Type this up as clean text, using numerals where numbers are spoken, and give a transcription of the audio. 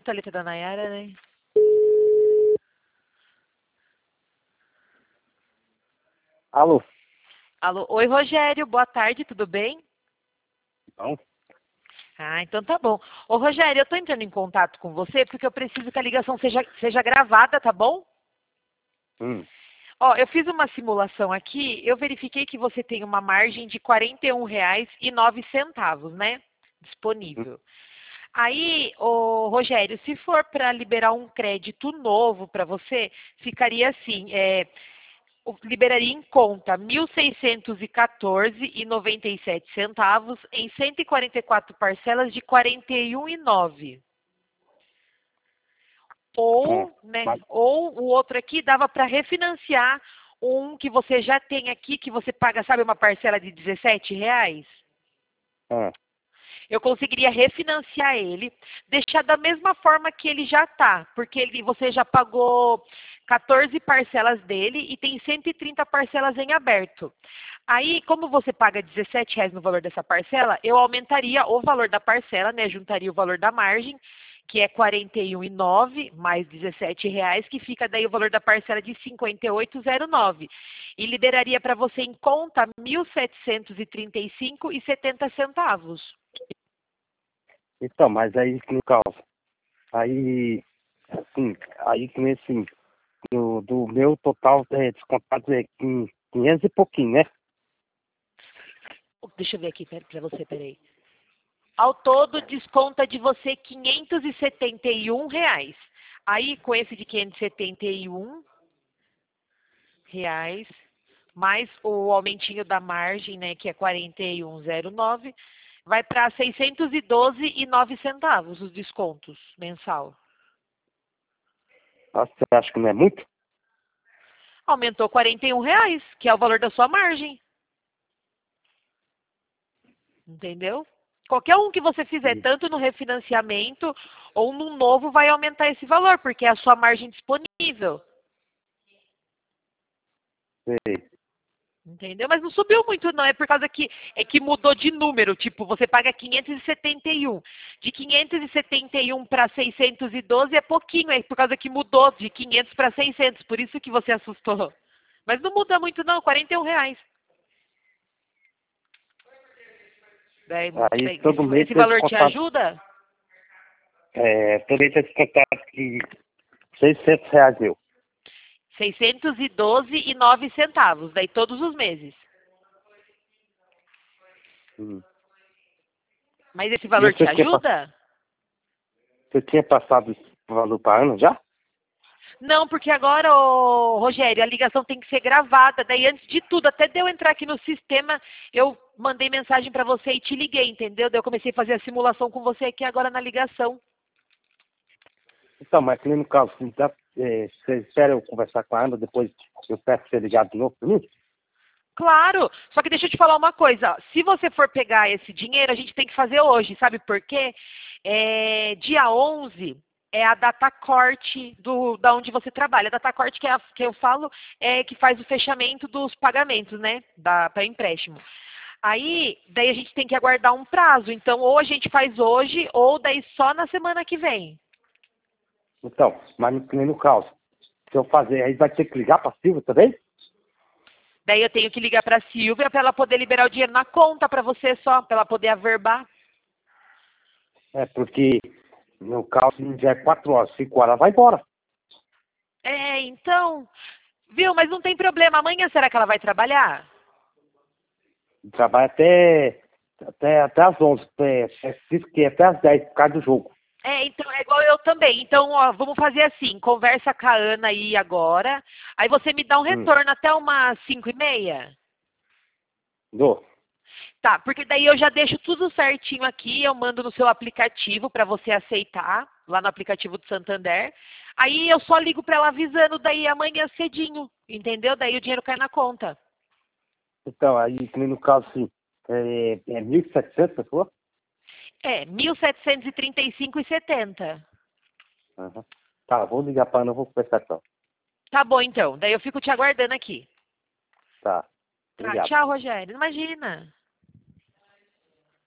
escuta a letra da Nayara, né? Alô? Alô, oi Rogério, boa tarde, tudo bem? Não? Ah, então tá bom. Ô Rogério, eu tô entrando em contato com você porque eu preciso que a ligação seja gravada, tá bom? Hum. Ó, eu fiz uma simulação aqui, eu verifiquei que você tem uma margem de R$ 41,09, né? Disponível. Aí, ô, Rogério, se for para liberar um crédito novo para você, ficaria assim, liberaria em conta R$ 1.614,97 em 144 parcelas de R$ 41,09. Ou, né, Mas, ou o outro aqui dava para refinanciar um que você já tem aqui, que você paga, sabe, uma parcela de R$ 17? ah, Eu conseguiria refinanciar ele, deixar da mesma forma que ele já está, porque você já pagou 14 parcelas dele e tem 130 parcelas em aberto. Aí, como você paga R$ 17 no valor dessa parcela, eu aumentaria o valor da parcela, né? Juntaria o valor da margem, que é R$ 41,09 mais R$ 17, que fica daí o valor da parcela de R$ 58,09. E liberaria para você em conta R$ 1.735,70. então, mas aí, no caso, aí, assim, aí que nesse, do meu total descontado é 500 e pouquinho, né? Deixa eu ver aqui para você, peraí. Ao todo, desconta de você R$ 571. Aí, com esse de R$ 571, mais o aumentinho da margem, né, que é 41,09, vai para 612,09 os descontos mensal. Nossa, você acha que não é muito? Aumentou R$ 41, que é o valor da sua margem. Entendeu? Qualquer um que você fizer, Hum. tanto no refinanciamento ou no novo, vai aumentar esse valor, porque é a sua margem disponível. Sei. Entendeu? Mas não subiu muito, não. É por causa que mudou de número. Tipo, você paga 571. De 571 para 612 é pouquinho. É por causa que mudou de 500 para 600. Por isso que você assustou. Mas não muda muito, não. R$ 41. Daí, Aí bem, todo mês esse é valor te descontado, ajuda? todo mês é descontado de R$ 600 meu. 612,09. Daí todos os meses. Hum. Mas esse E valor te ajuda? você tinha passado esse valor para Ana já? Não, porque agora, ô, Rogério, a ligação tem que ser gravada. Daí, antes de tudo, até de eu entrar aqui no sistema, eu mandei mensagem para você e te liguei, entendeu? Daí eu comecei a fazer a simulação com você aqui agora na ligação. Então, mas que nem no caso, então, você espera eu conversar com a Ana, depois eu peço pra você ligar de novo para mim? Claro, só que deixa eu te falar uma coisa. Se você for pegar esse dinheiro, a gente tem que fazer hoje, sabe por quê? Dia 11 é a data corte da onde você trabalha. A data corte que eu falo é que faz o fechamento dos pagamentos, né? Para empréstimo. Aí, daí a gente tem que aguardar um prazo. Então, ou a gente faz hoje, ou daí só na semana que vem. Então, mas que nem no caso, se eu fazer, aí vai ter que ligar para a Silvia também? Daí eu tenho que ligar para a Silvia para ela poder liberar o dinheiro na conta para você só, para ela poder averbar. É, porque no caso, se já é 4 horas, 5 horas, ela vai embora. Então, viu? Mas não tem problema. Amanhã será que ela vai trabalhar? Trabalha até às 11, diz que até às 10 por causa do jogo. Então, é igual eu também. Então, ó, vamos fazer assim, conversa com a Ana aí agora, aí você me dá um Hum. retorno até umas 5:30. Dô. Tá, porque daí eu já deixo tudo certinho aqui, eu mando no seu aplicativo para você aceitar, lá no aplicativo do Santander. Aí eu só ligo para ela avisando daí amanhã cedinho, entendeu? Daí o dinheiro cai na conta. Então, aí, que nem no caso, assim, é 1.700 pessoas? 1.735,70. Aham. Tá, vou ligar para Ana, vou conversar com ela. Tá bom, então. Daí eu fico te aguardando aqui. Tá, Tá, obrigado. tchau, Rogério. Imagina.